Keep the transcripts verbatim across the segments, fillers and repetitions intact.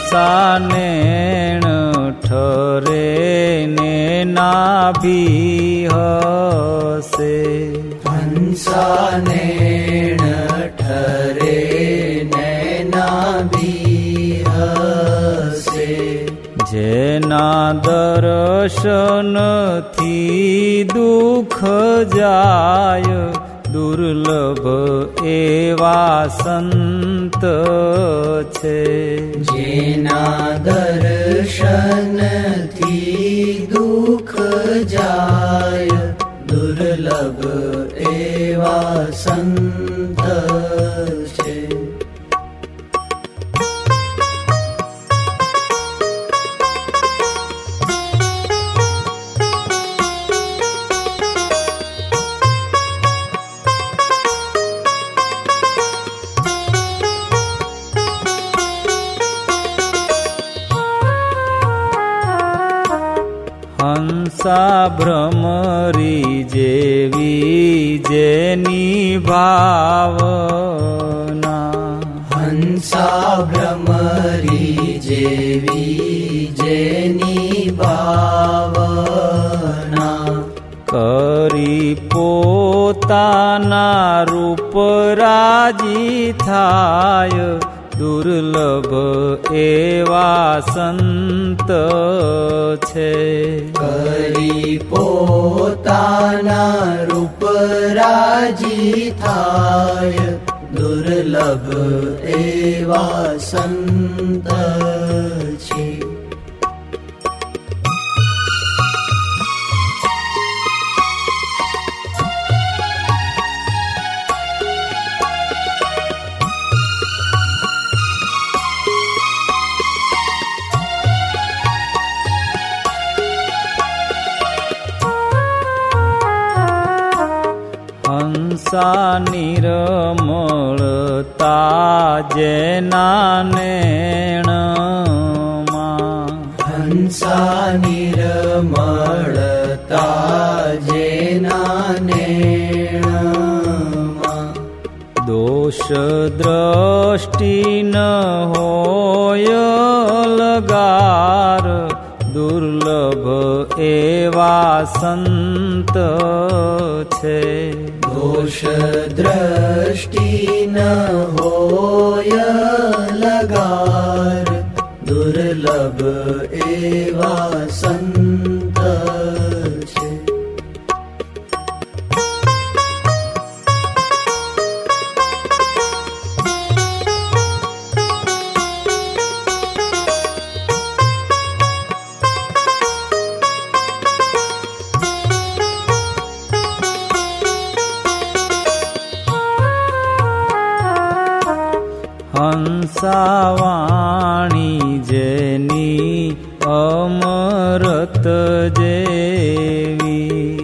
હંસાનેણ ઠરે ને નાભી હસે. હંસાનેણ ઠરે ને નાભી હસે. જેના દર્શનથી દુઃખ જાય દુર્લભ એવા સંત છે. જેના દર્શનથી દુઃખ જાય દુર્લભ એવા સંત છે. હંસા ભ્રમરી જેવી જેની ભાવના. હંસા ભ્રમરી જેવી જેની ભાવના. કરી પોતાના રૂપ રાજી થાય દુર્લભ એવા સંત છે. કરી પોતાના રૂપ રાજી થાય દુર્લભ એવા સંત છે. હંસા નિર્મળતા જેના નેણમાં. હંસા નિર્મળતા જેના નેણમાં. દોષ દ્રષ્ટિ ન હોય લગાર દુર્લભ એવા સંત છે. દોષ દ્રષ્ટિ ન હોય લગાર દુર્લભ એવા સંત છે. હંસાવાણી જેની અમરત જેવી.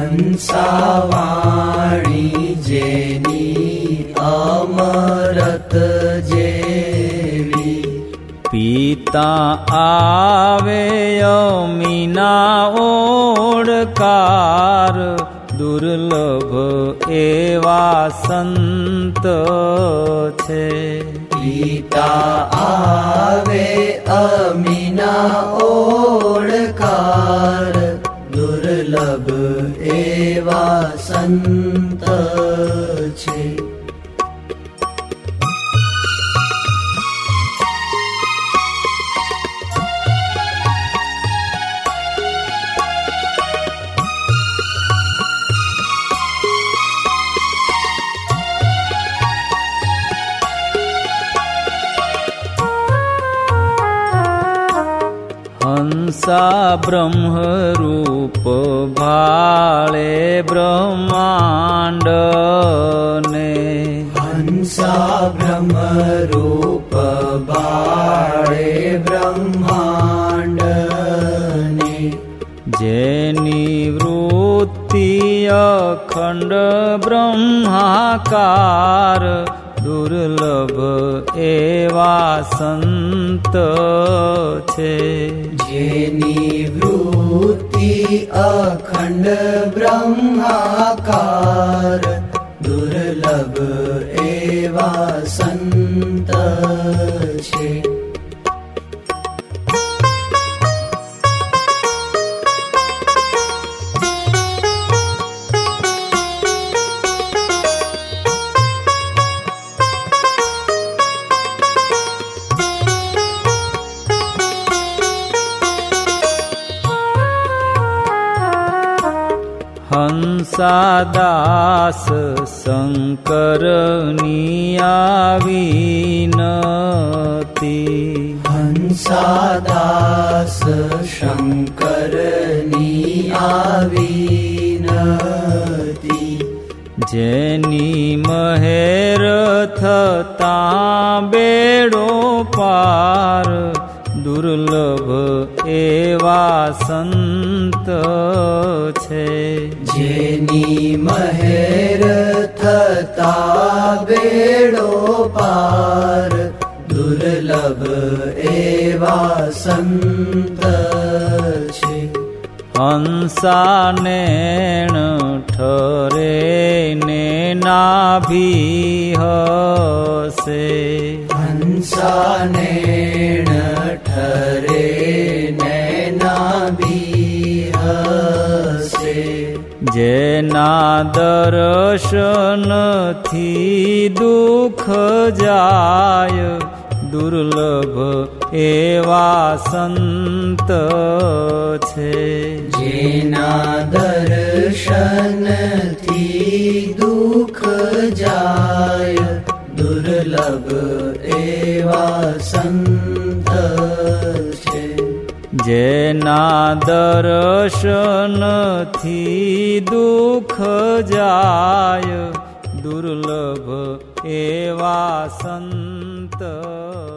હંસાવાણી જેની અમરત જેવી. પિતા આવે અમીના ઓળકાર દુર્લભ એવા સંત છે. પિતા આવે અમીના ઓળકાર દુર્લભ એવા સંત છે. હંસા બ્રહ્મરૂપ ભાળે બ્રહ્માંડ ને. હંસા બ્રહ્મરૂપ ભાળે બ્રહ્માંડ ને. જેની વૃત્તિ અખંડ બ્રહ્માકાર દુર્લભ એવા સંત છે. જેની વૃત્તિ અખંડ બ્રહ્માકાર દુર્લભ એવા સંત છે. હંસાદાસ શંકરની આવીનતી હંસાદાસ શંકરની આવીનતી જેની મહેર થતાં બેડો પાર દુર્લભ એવા સંત છે જેની મહેર થતાં બેડો પાર દુર્લભ એવા સંત છે હંસાનેણ ઠરે ને નાભી હસે હંસાનેણ ઠરે ને નાભી હસે જેના દર્શનથી દુઃખ જાય દુર્લભ એવા સંત છે જેના દર્શનથી દુઃખ જાય દુર્લભ એવા સંત છે જેના દર્શનથી દુઃખ જાય દુર્લભ એવા સંત